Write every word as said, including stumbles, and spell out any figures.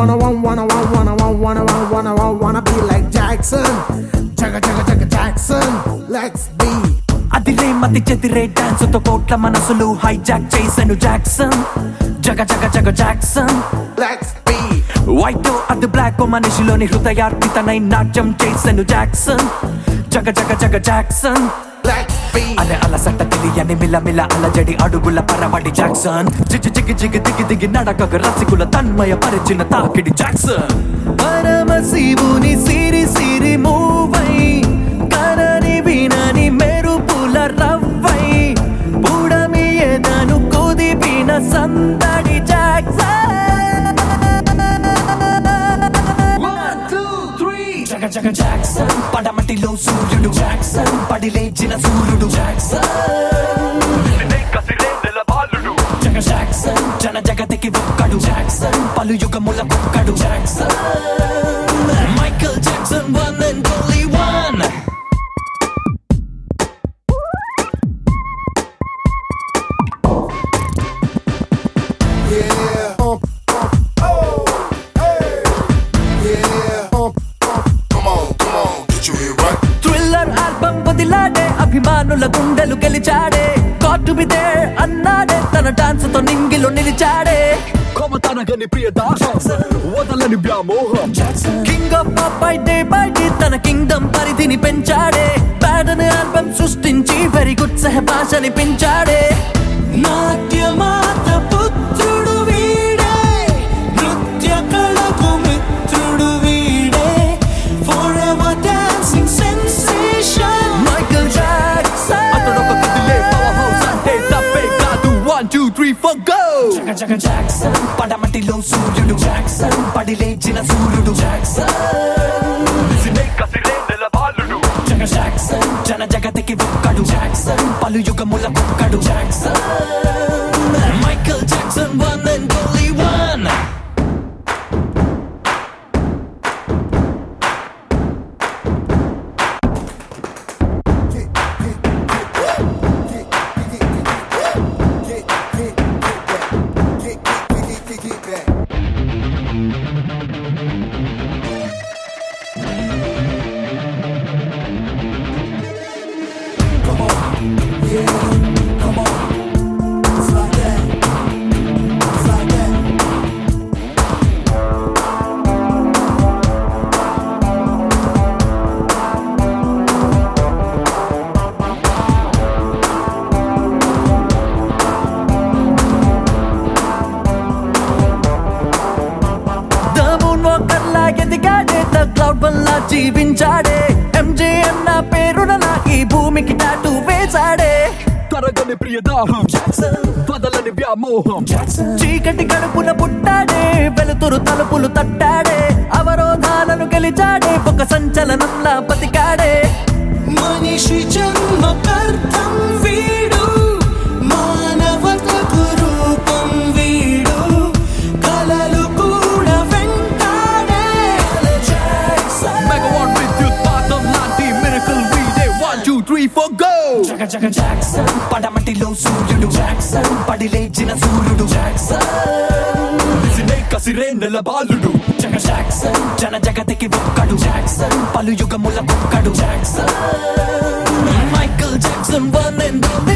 wanna wanna wanna wanna wanna wanna wanna wanna wanna be like Jackson. Jagga jagga jagga Jackson. Let's be. అదిరే మతి చెదిరే dance తో కోట్ల మనసులు hijack చేసాను Jackson. జగ జగ జగ జాక్సన్. Let's be. వైట్ అది బ్లాక్ మనిషిలోని హృదయార్పితనై నాట్యం చేసాను జాక్సన్. జగ జగ జగ జాక్సన్. Let's be. అదే అలసట తెలియని మిలమిల అలజడి అడుగుల పరవడి జాక్సన్. జిగి జిగి జిగి దిగి దిగి నడకగ రసికుల తన్మయ పరిచిన తాకిడి జాక్సన్. పరమశివుని సిరి సిరి మూవై కనని వినని మెరుపుల రవ్వై బుడమి ఎదను కుదిపిన సందడి జాక్సన్. జగ జగ జాక్సన్. పడమటిలో సూర్యుడు జాక్సన్. పడి లేచిన సూర్యుడు జాక్సన్. జగ జాక్సన్. జన జగతికి ఒక్కడు జాక్సన్. పలు యుగముల ఒక్కడు Jackson. Michael Jackson one and only one. Yeah. Oh, oh, oh, hey. Yeah. Oh, oh. Come on, come on, get your head right. Thriller album వదిలాడే అభిమానుల గుండెలు గెలిచాడే. గాట్ టు బి దేర్ అన్నాడే తన డాన్స్ తో నింగిలో నిలిచాడే. కొమతనగని ప్రియదాసం వదలని వ్యామోహం. King of pop by day by day తన కింగ్డమ్ పరిధిని పెంచాడే. బ్యాడ్ అనే ఆల్బమ్ సృష్టించి వెరీ గుడ్ సహభాషని పెంచాడే. నాట్యమాత పుత్రుడు వీడే. నృత్య కళకు మిత్రుడు వీడే. Forever dancing sensation Michael Jackson. అతడొక కదిలే పవర్ హౌస్ అంటే తప్పే కాదు. One two three four go. జగ జగ జాక్సన్. పడమటిలో సూర్యుడు జాక్సన్. పడి లేచిన సూర్యుడు జాక్సన్. జగ జాక్సన్. జన జగతికి ఒక్కడు జాక్సన్. పలు యుగముల ఒక్కడు Jackson. Michael Jackson one and only one. Cloud వల్ల జీవించాడే. ఎంజే అన్న పేరున నా ఈ భూమికి టాటూ వేశాడే. తరగని ప్రియదాహం వదలని వ్యామోహం. చీకటి కడుపున పుట్టాడే. వెలుతురు తలుపులు తట్టాడే. అవరోధాలను గెలిచాడే. ఒక సంచలనంలా బతికాడే. మనిషి జన్మకర్తం వీడు. మానవతకు రూపం వీడు. కలలు కూడా వెంటాడే. మెగావాట్ విద్యుత్ పాతం లాంటి మిరకల్ వీడే. One two three four go. జగ జగ జాక్సన్. పడమటిలో సూర్యుడు జాక్సన్. పడి లేచిన సూర్యుడు జాక్సన్. కసిరే నెల బాలుడు జగ జాక్సన్. జన జగతికి ఒక్కడు జాక్సన్. పలు యుగముల ఒక్కడు Jackson. Michael Jackson one and